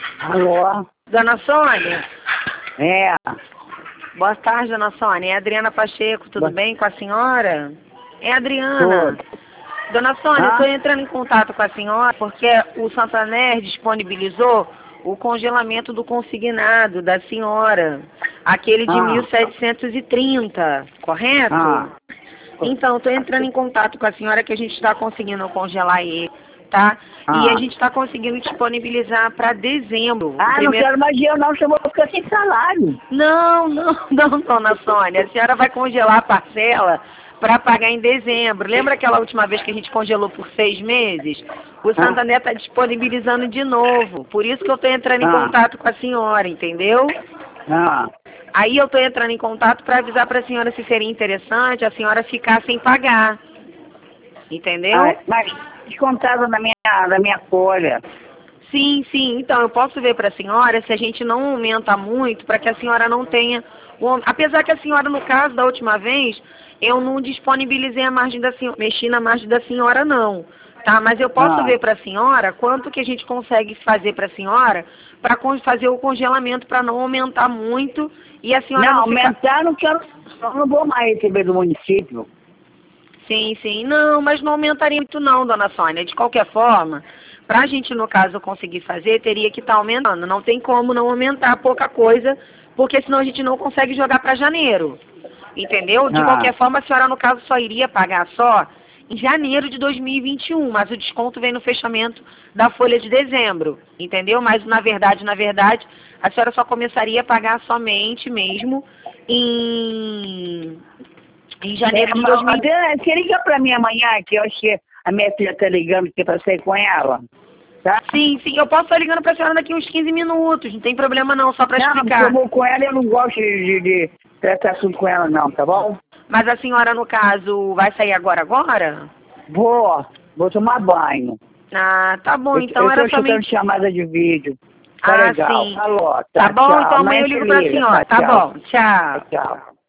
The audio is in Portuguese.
Alô? Dona Sônia? É. Boa tarde, Dona Sônia. É a Adriana Pacheco, tudo bem com a senhora? É a Adriana. Dona Sônia, eu estou entrando em contato com a senhora porque o Santander disponibilizou o congelamento do consignado da senhora, aquele de 1730, correto? Então, estou entrando em contato com a senhora que a gente está conseguindo congelar ele, tá? E a gente está conseguindo disponibilizar para dezembro. Não quero mais dinheiro não, senão eu vou ficar sem salário. Não, Dona Sônia. A senhora vai congelar a parcela para pagar em dezembro. Lembra aquela última vez que a gente congelou por 6 meses? O Santander está disponibilizando de novo. Por isso que eu estou entrando em contato com a senhora, entendeu? Aí eu estou entrando em contato para avisar para a senhora se seria interessante a senhora ficar sem pagar. Entendeu? Mas descontado da minha folha. Sim. Então, eu posso ver para a senhora se a gente não aumenta muito para que a senhora não tenha... Apesar que a senhora, no caso da última vez, eu não disponibilizei a margem da senhora, mexi na margem da senhora não, tá? Mas eu posso ver para a senhora quanto que a gente consegue fazer para a senhora para fazer o congelamento para não aumentar muito e a senhora não aumentar não quero, eu não vou mais receber do município. Sim. Não, mas não aumentaria muito não, Dona Sônia. De qualquer forma, para a gente, no caso, conseguir fazer, teria que estar aumentando. Não tem como não aumentar pouca coisa, porque senão a gente não consegue jogar para janeiro. Entendeu? De qualquer forma, a senhora, no caso, só iria pagar só em janeiro de 2021, mas o desconto vem no fechamento da folha de dezembro. Entendeu? Mas, na verdade, a senhora só começaria a pagar somente mesmo em janeiro de 2021. Você liga pra mim amanhã, que eu acho que a minha filha tá ligando aqui pra sair com ela. Tá? Sim, eu posso estar ligando pra senhora daqui uns 15 minutos, não tem problema não, só pra explicar. Não, eu vou com ela, eu não gosto de tratar assunto com ela não, tá bom? Mas a senhora, no caso, vai sair agora? Vou tomar banho. Tá bom, então era somente... Eu tô escutando chamada de vídeo. Tá legal. Sim. Alô, tá bom, tchau. então amanhã eu ligo pra senhora. Tá bom, tchau. Tchau.